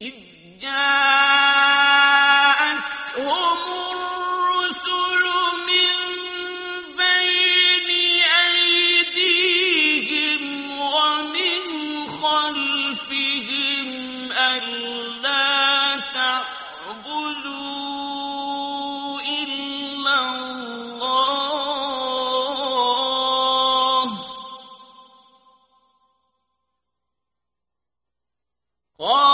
إذ جاءتهم الرسل من بين أيديهم ومن خلفهم ألا تعبدوا إلا الله قالوا